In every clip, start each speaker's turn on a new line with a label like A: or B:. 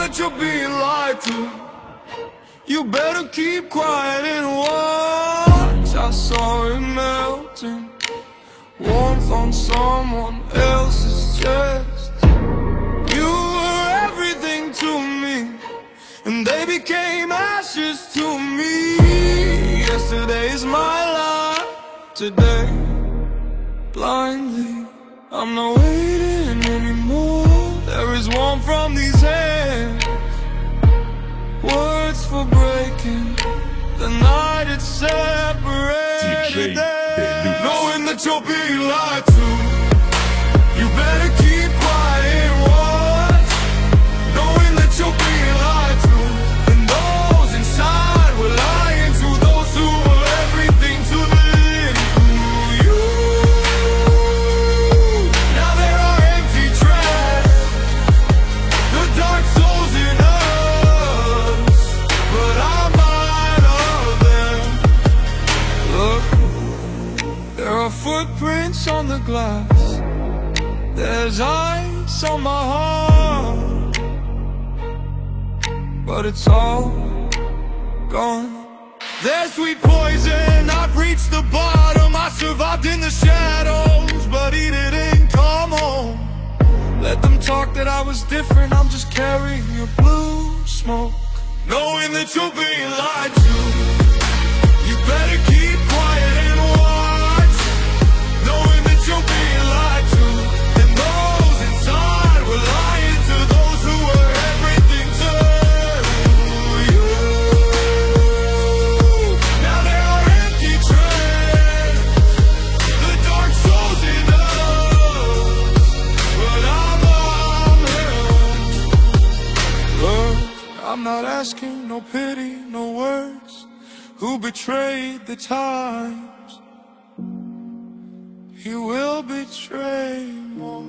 A: that you're being lied to, you better keep quiet and watch. I saw it melting, warmth on someone else's chest. You were everything to me, and they became ashes to me. Yesterday's my life, today blindly I'm not waiting anymore. There is warmth from these hands, words for breaking the night it separated them. Knowing that you're being lied to, you better keep quiet and watch. Knowing that you're being lied to, and those inside were lying to those who were everything to them. You, now there are empty trash, the dark souls in us, but I'm out of them. Look, there are footprints on the glass, there's ice on my heart, but it's all gone. There's sweet poison, I've reached the bottom. I survived in the shadows, but he didn't come home. Let them talk that I was different, I'm just carrying your blue smoke. Knowing that you're being lied to, you better keep quiet and watch. Knowing that you're being lied to, and those inside were lying to those who were everything to you. Now there are empty trails, the dark souls in us, but I'm on them. Look, I'm not asking no pity, no words. Who betrayed the times? He will betray more.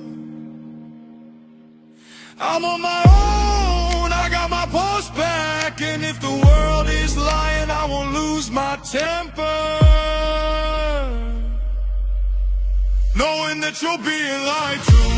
A: I'm on my own, I got my post back, and if the world is lying, I won't lose my temper. Knowing that you're being lied to,